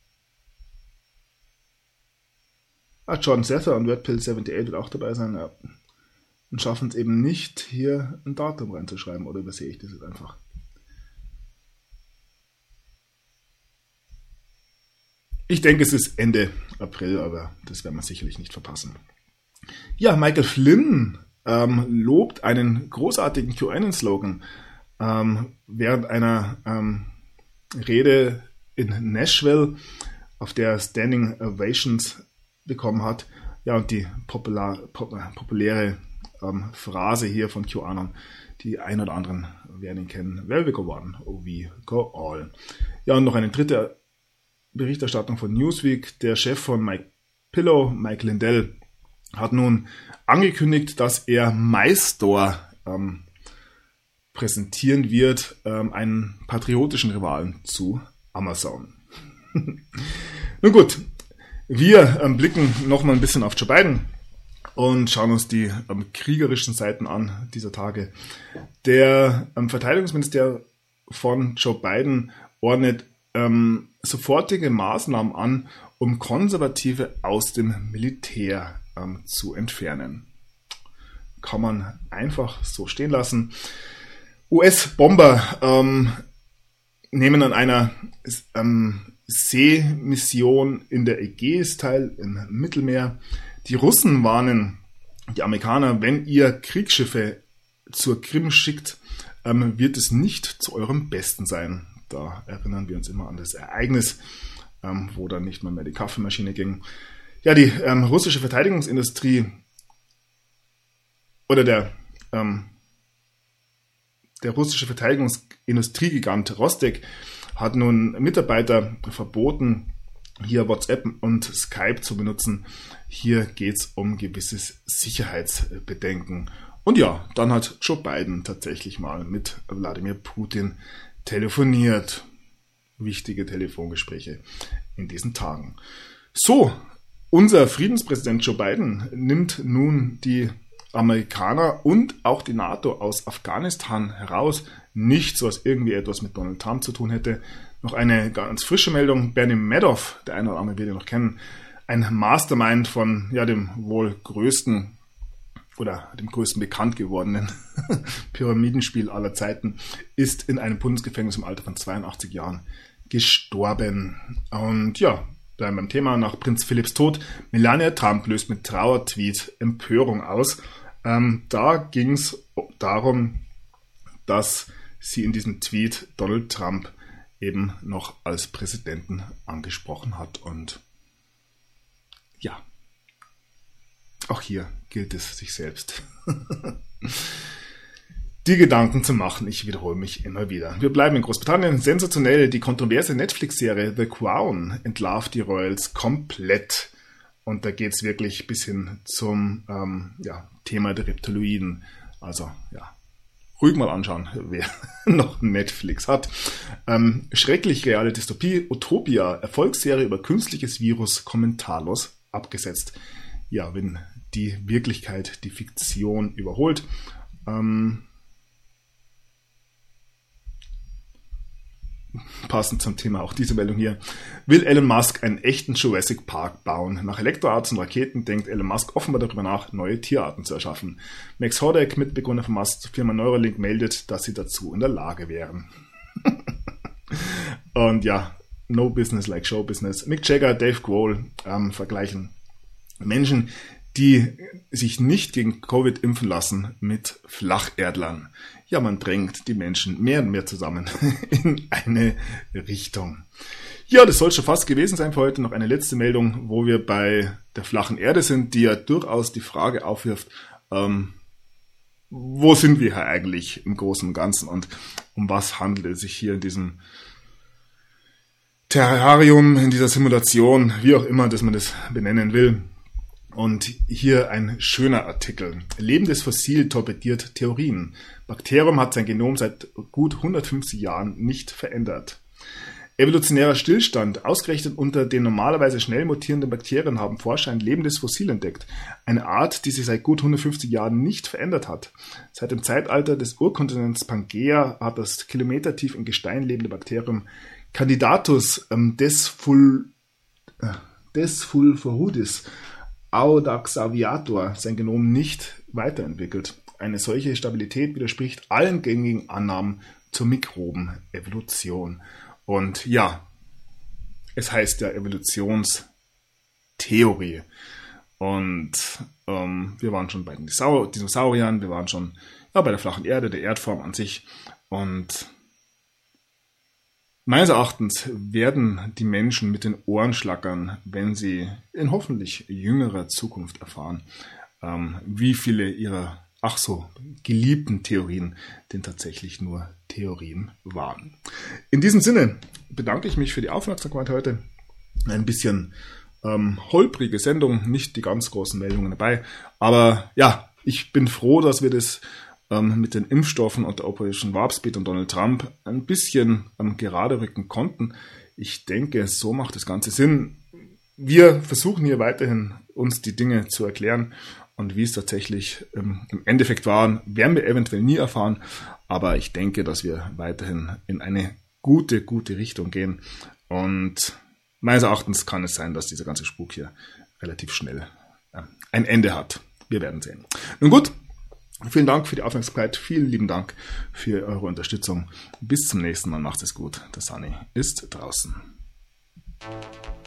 Ah, John Sether und Red Pill achtundsiebzig wird auch dabei sein. Ja. Und schaffen es eben nicht, hier ein Datum reinzuschreiben. Oder übersehe ich das jetzt einfach? Ich denke, es ist Ende April, aber das werden wir sicherlich nicht verpassen. Ja, Michael Flynn ähm, lobt einen großartigen QAnon-Slogan ähm, während einer ähm, Rede in Nashville, auf der er Standing Ovations bekommen hat. Ja, und die popular, pop, populäre ähm, Phrase hier von QAnon, die ein oder anderen werden ihn kennen. Where we go one, oh we go all. Ja, und noch eine dritte Berichterstattung von Newsweek. Der Chef von Mike Pillow, Mike Lindell, hat nun angekündigt, dass er MyStore ähm, präsentieren wird, ähm, einen patriotischen Rivalen zu Amazon. Nun gut, wir ähm, blicken nochmal ein bisschen auf Joe Biden und schauen uns die ähm, kriegerischen Seiten an dieser Tage. Der ähm, Verteidigungsminister von Joe Biden ordnet ähm, sofortige Maßnahmen an, um Konservative aus dem Militär ähm, zu entfernen. Kann man einfach so stehen lassen. U S-Bomber ähm, nehmen an einer ähm, Seemission in der Ägäis teil, im Mittelmeer. Die Russen warnen die Amerikaner, wenn ihr Kriegsschiffe zur Krim schickt, ähm, wird es nicht zu eurem Besten sein. Da erinnern wir uns immer an das Ereignis, ähm, wo dann nicht mal mehr die Kaffeemaschine ging. Ja, die ähm, russische Verteidigungsindustrie oder der, ähm, der russische Verteidigungsindustriegigant Rostec hat nun Mitarbeiter verboten, hier WhatsApp und Skype zu benutzen. Hier geht es um gewisses Sicherheitsbedenken. Und ja, dann hat Joe Biden tatsächlich mal mit Wladimir Putin telefoniert. Wichtige Telefongespräche in diesen Tagen. So, unser Friedenspräsident Joe Biden nimmt nun die Amerikaner und auch die NATO aus Afghanistan heraus. Nichts, was irgendwie etwas mit Donald Trump zu tun hätte. Noch eine ganz frische Meldung. Bernie Madoff, der eine oder andere wird ihn noch kennen, ein Mastermind von ja, dem wohl größten oder dem größten bekannt gewordenen Pyramidenspiel aller Zeiten, ist in einem Bundesgefängnis im Alter von zweiundachtzig Jahren gestorben. Und ja, bleiben beim Thema, nach Prinz Philipps Tod. Melania Trump löst mit Trauertweet Empörung aus. Ähm, da ging es darum, dass sie in diesem Tweet Donald Trump eben noch als Präsidenten angesprochen hat. Und ja, auch hier gilt es, sich selbst die Gedanken zu machen. Ich wiederhole mich immer wieder. Wir bleiben in Großbritannien. Sensationell, die kontroverse Netflix-Serie The Crown entlarvt die Royals komplett. Und da geht es wirklich bis hin zum ähm, ja, Thema der Reptiloiden. Also ja, ruhig mal anschauen, wer noch Netflix hat. Ähm, schrecklich reale Dystopie, Utopia, Erfolgsserie über künstliches Virus, kommentarlos abgesetzt. Ja, wenn die Wirklichkeit die Fiktion überholt. Ähm, Passend zum Thema auch diese Meldung hier. Will Elon Musk einen echten Jurassic Park bauen? Nach Elektroautos und Raketen denkt Elon Musk offenbar darüber nach, neue Tierarten zu erschaffen. Max Hordak, Mitbegründer von Musks Firma Neuralink, meldet, dass sie dazu in der Lage wären. Und ja, no business like show business. Mick Jagger, Dave Grohl ähm, vergleichen Menschen, die sich nicht gegen Covid impfen lassen, mit Flacherdlern. Ja, man drängt die Menschen mehr und mehr zusammen in eine Richtung. Ja, das soll schon fast gewesen sein für heute. Noch eine letzte Meldung, wo wir bei der flachen Erde sind, die ja durchaus die Frage aufwirft, ähm, wo sind wir hier eigentlich im Großen und Ganzen und um was handelt es sich hier in diesem Terrarium, in dieser Simulation, wie auch immer, dass man das benennen will. Und hier ein schöner Artikel. Lebendes Fossil torpediert Theorien. Bakterium hat sein Genom seit gut hundertfünfzig Jahren nicht verändert. Evolutionärer Stillstand. Ausgerechnet unter den normalerweise schnell mutierenden Bakterien haben Forscher ein lebendes Fossil entdeckt. Eine Art, die sich seit gut hundertfünfzig Jahren nicht verändert hat. Seit dem Zeitalter des Urkontinents Pangea hat das kilometertief im Gestein lebende Bakterium Candidatus ähm, desful, äh, desfulforudis Audax aviator sein Genom nicht weiterentwickelt. Eine solche Stabilität widerspricht allen gängigen Annahmen zur Mikrobenevolution. Und ja, es heißt ja Evolutionstheorie. Und ähm, wir waren schon bei den Dinosauriern, wir waren schon ja, bei der flachen Erde, der Erdform an sich. Und meines Erachtens werden die Menschen mit den Ohren schlackern, wenn sie in hoffentlich jüngerer Zukunft erfahren, ähm, wie viele ihrer ach so geliebten Theorien denn tatsächlich nur Theorien waren. In diesem Sinne bedanke ich mich für die Aufmerksamkeit heute. Ein bisschen ähm, holprige Sendung, nicht die ganz großen Meldungen dabei, aber ja, ich bin froh, dass wir das mit den Impfstoffen und der Operation Warp Speed und Donald Trump ein bisschen ähm, gerade rücken konnten. Ich denke, so macht das Ganze Sinn. Wir versuchen hier weiterhin, uns die Dinge zu erklären und wie es tatsächlich ähm, im Endeffekt waren, werden wir eventuell nie erfahren, aber ich denke, dass wir weiterhin in eine gute, gute Richtung gehen und meines Erachtens kann es sein, dass dieser ganze Spuk hier relativ schnell äh, ein Ende hat. Wir werden sehen. Nun gut, vielen Dank für die Aufmerksamkeit, vielen lieben Dank für eure Unterstützung. Bis zum nächsten Mal, macht es gut. Der Sunny ist draußen.